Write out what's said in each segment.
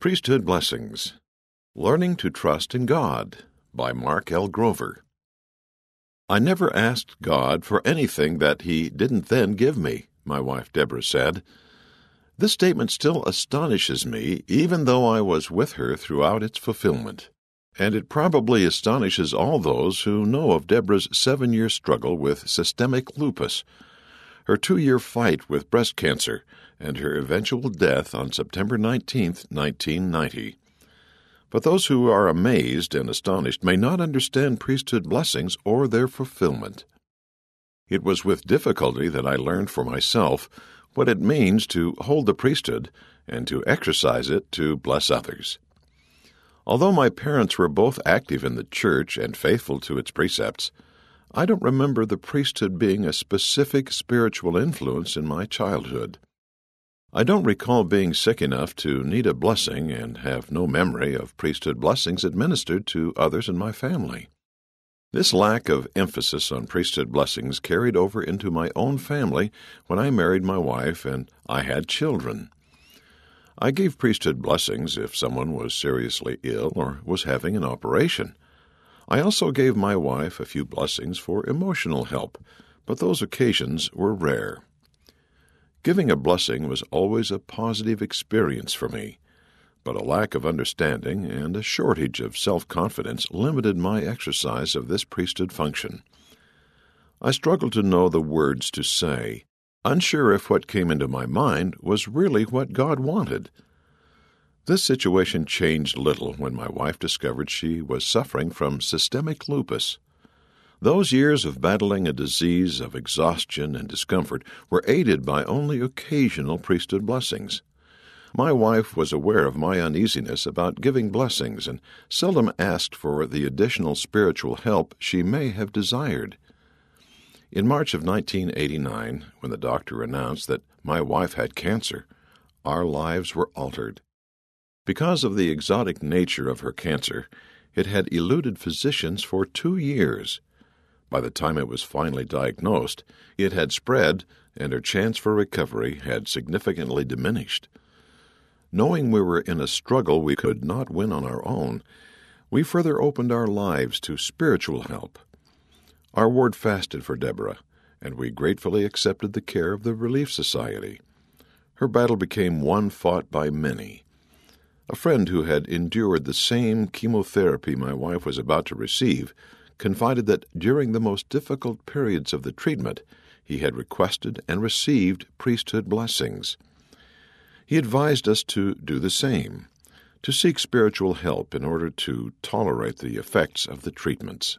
Priesthood Blessings. Learning to Trust in God by Mark L. Grover. I never asked God for anything that He didn't then give me, my wife Deborah said. This statement still astonishes me, even though I was with her throughout its fulfillment. And it probably astonishes all those who know of Deborah's 7-year struggle with systemic lupus, her 2-year fight with breast cancer, and her eventual death on September 19, 1990. But those who are amazed and astonished may not understand priesthood blessings or their fulfillment. It was with difficulty that I learned for myself what it means to hold the priesthood and to exercise it to bless others. Although my parents were both active in the church and faithful to its precepts, I don't remember the priesthood being a specific spiritual influence in my childhood. I don't recall being sick enough to need a blessing and have no memory of priesthood blessings administered to others in my family. This lack of emphasis on priesthood blessings carried over into my own family when I married my wife and I had children. I gave priesthood blessings if someone was seriously ill or was having an operation. I also gave my wife a few blessings for emotional help, but those occasions were rare. Giving a blessing was always a positive experience for me, but a lack of understanding and a shortage of self-confidence limited my exercise of this priesthood function. I struggled to know the words to say, unsure if what came into my mind was really what God wanted. This situation changed little when my wife discovered she was suffering from systemic lupus. Those years of battling a disease of exhaustion and discomfort were aided by only occasional priesthood blessings. My wife was aware of my uneasiness about giving blessings and seldom asked for the additional spiritual help she may have desired. In March of 1989, when the doctor announced that my wife had cancer, our lives were altered. Because of the exotic nature of her cancer, it had eluded physicians for 2 years. By the time it was finally diagnosed, it had spread, and her chance for recovery had significantly diminished. Knowing we were in a struggle we could not win on our own, we further opened our lives to spiritual help. Our ward fasted for Deborah, and we gratefully accepted the care of the Relief Society. Her battle became one fought by many. A friend who had endured the same chemotherapy my wife was about to receive confided that during the most difficult periods of the treatment, he had requested and received priesthood blessings. He advised us to do the same, to seek spiritual help in order to tolerate the effects of the treatments.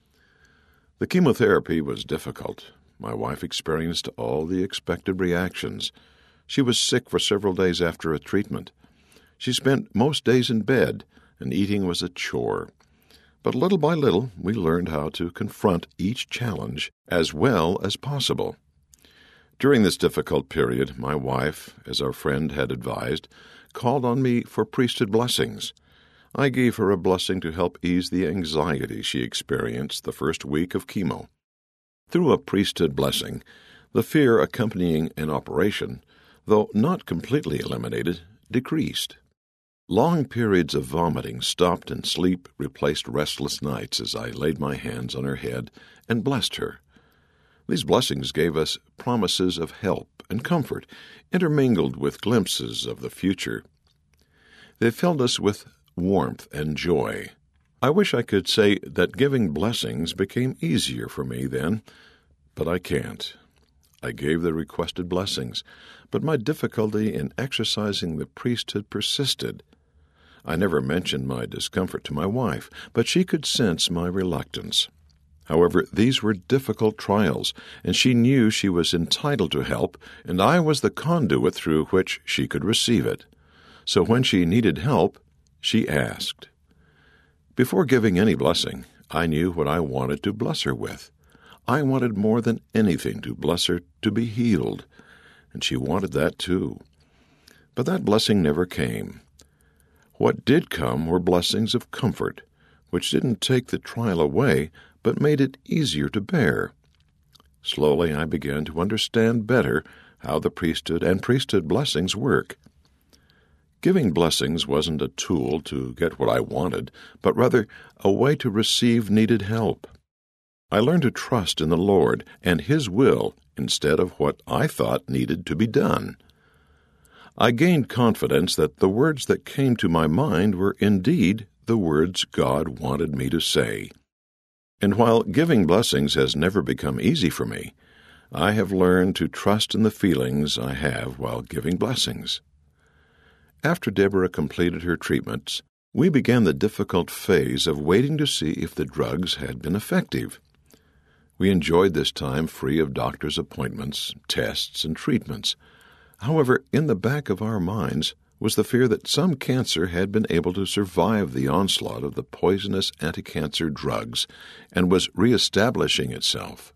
The chemotherapy was difficult. My wife experienced all the expected reactions. She was sick for several days after a treatment. She spent most days in bed, and eating was a chore. But little by little, we learned how to confront each challenge as well as possible. During this difficult period, my wife, as our friend had advised, called on me for priesthood blessings. I gave her a blessing to help ease the anxiety she experienced the first week of chemo. Through a priesthood blessing, the fear accompanying an operation, though not completely eliminated, decreased. Long periods of vomiting stopped and sleep replaced restless nights as I laid my hands on her head and blessed her. These blessings gave us promises of help and comfort, intermingled with glimpses of the future. They filled us with warmth and joy. I wish I could say that giving blessings became easier for me then, but I can't. I gave the requested blessings, but my difficulty in exercising the priesthood persisted. I never mentioned my discomfort to my wife, but she could sense my reluctance. However, these were difficult trials, and she knew she was entitled to help, and I was the conduit through which she could receive it. So when she needed help, she asked. Before giving any blessing, I knew what I wanted to bless her with. I wanted more than anything to bless her to be healed, and she wanted that too. But that blessing never came. What did come were blessings of comfort, which didn't take the trial away, but made it easier to bear. Slowly I began to understand better how the priesthood and priesthood blessings work. Giving blessings wasn't a tool to get what I wanted, but rather a way to receive needed help. I learned to trust in the Lord and His will instead of what I thought needed to be done. I gained confidence that the words that came to my mind were indeed the words God wanted me to say. And while giving blessings has never become easy for me, I have learned to trust in the feelings I have while giving blessings. After Deborah completed her treatments, we began the difficult phase of waiting to see if the drugs had been effective. We enjoyed this time free of doctor's appointments, tests, and treatments. However, in the back of our minds was the fear that some cancer had been able to survive the onslaught of the poisonous anti-cancer drugs and was reestablishing itself.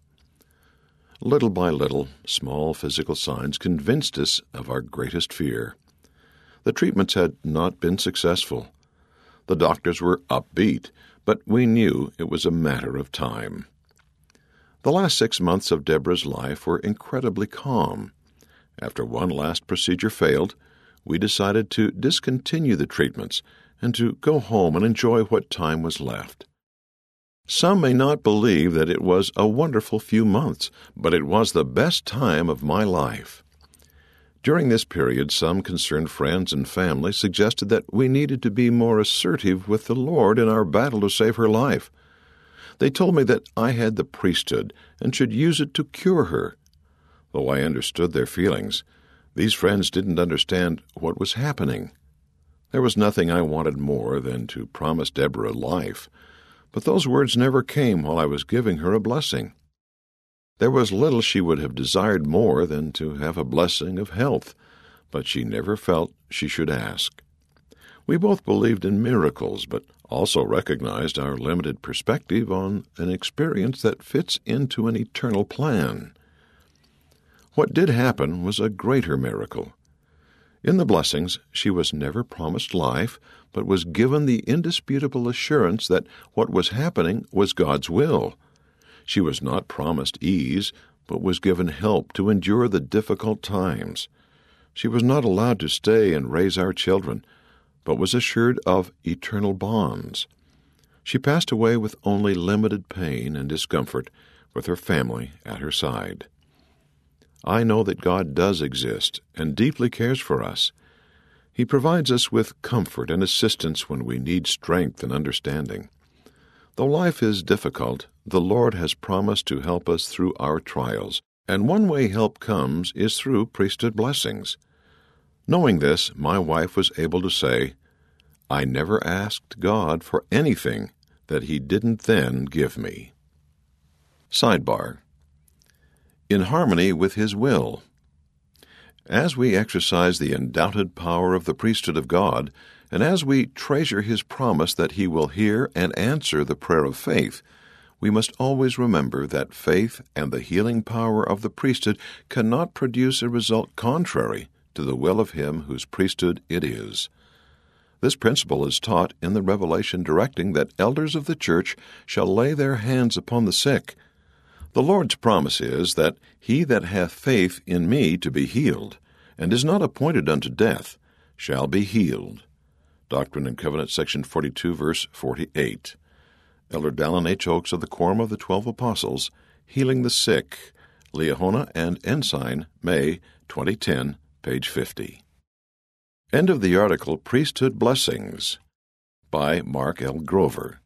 Little by little, small physical signs convinced us of our greatest fear. The treatments had not been successful. The doctors were upbeat, but we knew it was a matter of time. The last 6 months of Deborah's life were incredibly calm. After one last procedure failed, we decided to discontinue the treatments and to go home and enjoy what time was left. Some may not believe that it was a wonderful few months, but it was the best time of my life. During this period, some concerned friends and family suggested that we needed to be more assertive with the Lord in our battle to save her life. They told me that I had the priesthood and should use it to cure her. Though I understood their feelings, these friends didn't understand what was happening. There was nothing I wanted more than to promise Deborah life, but those words never came while I was giving her a blessing. There was little she would have desired more than to have a blessing of health, but she never felt she should ask. We both believed in miracles, but also recognized our limited perspective on an experience that fits into an eternal plan. What did happen was a greater miracle. In the blessings, she was never promised life, but was given the indisputable assurance that what was happening was God's will. She was not promised ease, but was given help to endure the difficult times. She was not allowed to stay and raise our children, but was assured of eternal bonds. She passed away with only limited pain and discomfort, with her family at her side. I know that God does exist and deeply cares for us. He provides us with comfort and assistance when we need strength and understanding. Though life is difficult, the Lord has promised to help us through our trials, and one way help comes is through priesthood blessings. Knowing this, my wife was able to say, "I never asked God for anything that He didn't then give me." Sidebar: in harmony with His will. As we exercise the undoubted power of the priesthood of God, and as we treasure His promise that He will hear and answer the prayer of faith, we must always remember that faith and the healing power of the priesthood cannot produce a result contrary to the will of Him whose priesthood it is. This principle is taught in the revelation directing that elders of the church shall lay their hands upon the sick. The Lord's promise is that he that hath faith in me to be healed, and is not appointed unto death, shall be healed. Doctrine and Covenants, section 42, verse 48. Elder Dallin H. Oaks of the Quorum of the 12 Apostles, Healing the Sick, Liahona and Ensign, May 2010, page 50. End of the article, Priesthood Blessings, by Mark L. Grover.